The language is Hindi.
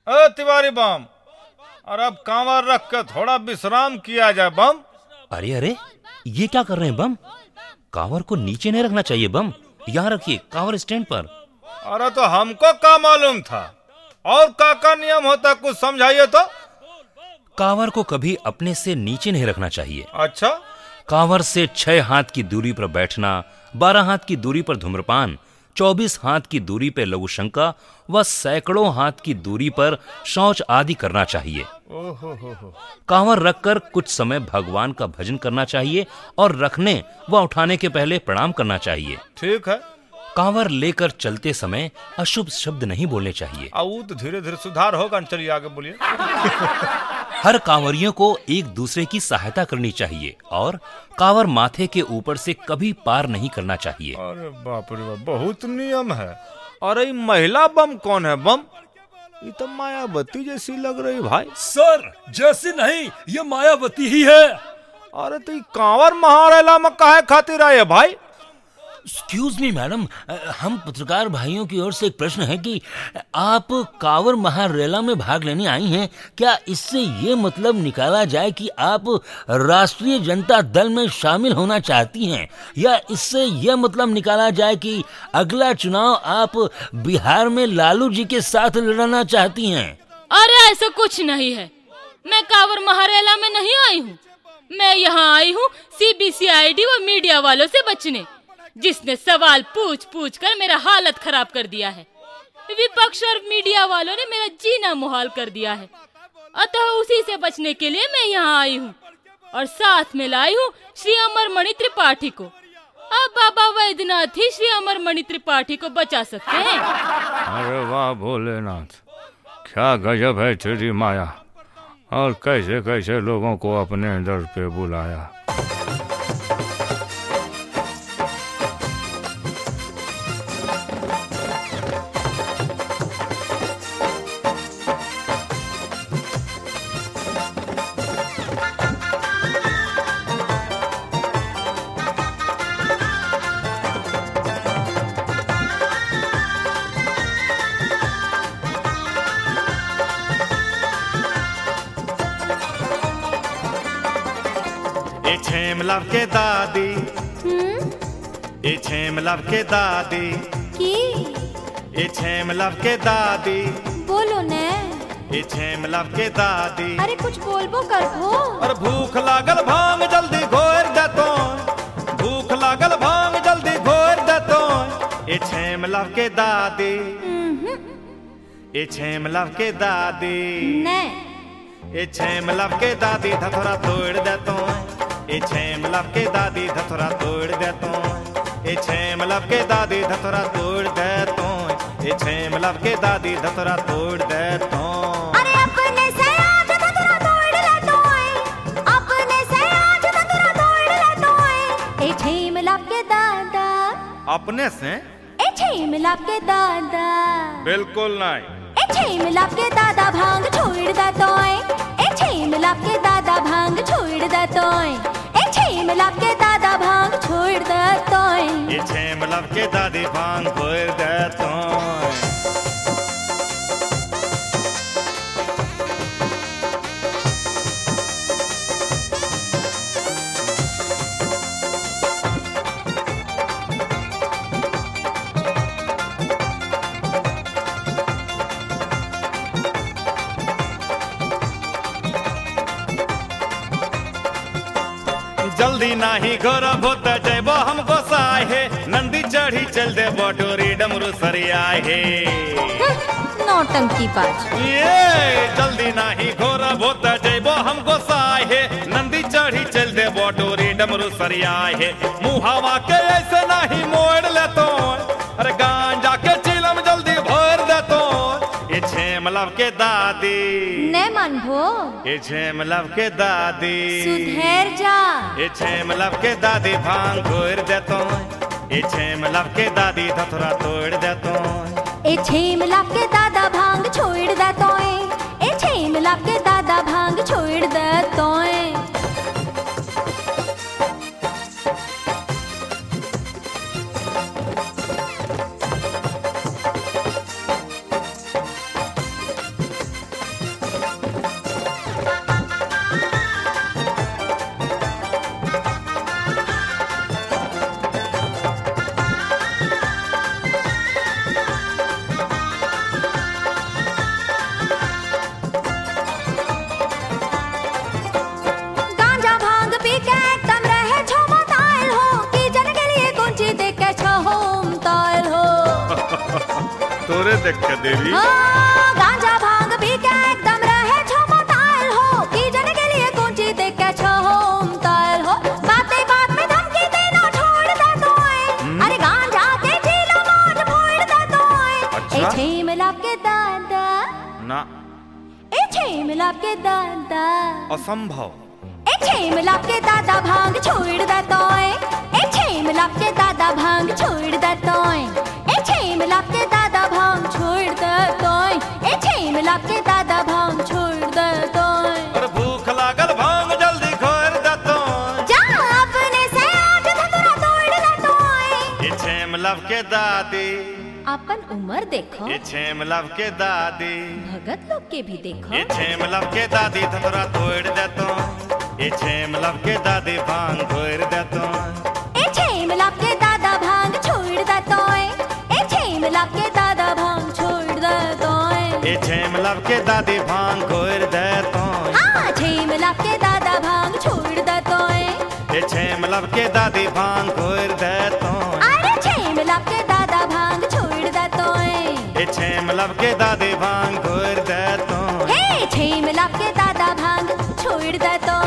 तिवारी बम, और अब कांवर रख के थोड़ा विश्राम किया जाए बम। अरे अरे, ये क्या कर रहे हैं बम? कांवर को नीचे नहीं रखना चाहिए बम, यहाँ रखिए कांवर स्टैंड पर। अरे तो हमको क्या मालूम था? और का नियम होता, कुछ समझाइए तो। कांवर को कभी अपने से नीचे नहीं रखना चाहिए। अच्छा। कांवर से 6 हाथ की दूरी पर बैठना, 12 हाथ की दूरी पर धूम्रपान, 24 हाथ की दूरी पर लघुशंका व सैकड़ों हाथ की दूरी पर शौच आदि करना चाहिए। कांवर रखकर कुछ समय भगवान का भजन करना चाहिए और रखने व उठाने के पहले प्रणाम करना चाहिए। ठीक है। कांवर लेकर चलते समय अशुभ शब्द नहीं बोलने चाहिए। तो धीरे धीरे सुधार होगा। चलिए आगे बोलिए। हर कांवरियों को एक दूसरे की सहायता करनी चाहिए और कांवर माथे के ऊपर से कभी पार नहीं करना चाहिए। अरे बाप रे बाप, बहुत नियम है। अरे महिला बम कौन है बम? ये तो मायावती जैसी लग रही भाई। सर जैसी नहीं, ये मायावती ही है। अरे तो कांवर महारेला में काहे खातिर आए भाई? एक्सक्यूज मी मैडम, हम पत्रकार भाइयों की ओर से एक प्रश्न है कि आप कांवर महारेला में भाग लेने आई हैं। क्या इससे ये मतलब निकाला जाए कि आप राष्ट्रीय जनता दल में शामिल होना चाहती हैं, या इससे ये मतलब निकाला जाए कि अगला चुनाव आप बिहार में लालू जी के साथ लड़ना चाहती हैं? अरे ऐसा कुछ नहीं है, मैं कांवर महारेला में नहीं आई हूँ। मैं यहाँ आई हूँ CBCID व मीडिया वालों से बचने, जिसने सवाल पूछ पूछ कर मेरा हालत खराब कर दिया है। विपक्ष और मीडिया वालों ने मेरा जीना मुहाल कर दिया है। अतः उसी से बचने के लिए मैं यहाँ आई हूँ और साथ में लाई हूँ श्री अमरमणि त्रिपाठी को। अब बाबा वैद्यनाथ ही श्री अमरमणि त्रिपाठी को बचा सकते हैं। अरे वाह भोलेनाथ, क्या गजब है तेरी माया, और कैसे कैसे लोगों को अपने दर पे बुलाया। छेमलव के दादी, ए छेमलव के दादी की ए छेमलव के दादी, बोलो ने। ए छेमलव के दादी। अरे कुछ बोलबो करबो। और भूख लागल भांग जल्दी घोर देतो, भूख लागल भांग जल्दी घोर देतो। ए छेमलव के दादी, ए छेमलव के दादी ने। ए छेमलव के दादी धथोरा तोड़ देतो। ए छेमलव के दादी धथोरा तोड़ देतो। ए छेमलव के दादी धथोरा तोड़ देतो। ए छेमलव के दादी धथोरा तोड़ देतो। अरे अपने से आज धथोरा तोड़ लेतो है, अपने से आज धथोरा तोड़ लेतो है। ए छेमलव के दादा। अपने से? ए छेमलव के दादा। बिल्कुल नहीं। ए छेमलव के दादा भांग छोड़ देतो है। ए छेमलव के दादा भांग छोड़ देतो है। ए छेमलव के दादा भांग छोड़ देतो है। ए छेमलव के दादी भांग छोड़ देतो है। जल्दी नाही घर भोत जैबो हमको साहे, नंदी चढ़ी चल दे बटोरी डमरू सरियाए हे। नौटंकी बाज। ये जल्दी नाही घोर भोत जैबो हमको साहे, नंदी चढ़ी चल दे बटोरी डमरू सरियाए हे। मुहावा के ऐसे नहीं मोड़ लेतो, अरे गांजा के चिलम जल्दी भर देतो। ये छेमलव के दादी ने मानभो। ये छेमलव के दादी सुधेर जा। ये छेमलव के दादी भांग घोर देतो। ये छेमलव के दादी धथोरा तोड़ देतो। ए छेमलव के दादा भांग छोड़ देतो है। ए छेमलव के दादा भांग छोड़ देतो है। देख के देवी गांजा भांग पी के एकदम रहे छमताल हो की जन के लिए कुंची देख के छहोम ताल हो बातें बात में धमकी देना छोड़ दे तोए अरे गांजा के चीला मौज फोड़ दे तोए अच्छा? ए छे मिलाप के दादा ना ए छे मिलाप के दादा असंभव ए छे मिलाप के दादा भांग छोड़ दे तोए ए छे मिलाप के दादा भांग छोड़ दे तोए ए छे मिलाप के दादा भांग छोड़ दे तोए ए छे मिलाप के दादा भांग छोड़ दे तोए और भूख लागल भांग जल्दी खोर दे तो जा अपने से आज धतुरा तोड़ दे तोए ये छेम लव के दादी अपन उम्र देखो ये छेम लव के दादी भगत लोग के भी देखो ये छेम लव के दादी धतुरा तोड़ दे तो ये छेम लव के दादी भांग खोर दे तो ए छे मिलाप के दादा भांग छोड़ दे तोए ए छे मिलाप के दादा भांग छोड़ दे तोए ये छेम लव के दादी भांग खोर दे तो हाँ छे मिलाप के दादा भांग छोड़ दे तोए ये छेम लव के दादी भांग खोर दे तो अरे छे मिलाप के दादा भांग छोड़ दे तोए ये छेम लव के दादी भांग खोर दे तो हे छे मिलाप के दादा भांग छोड़ दे तोए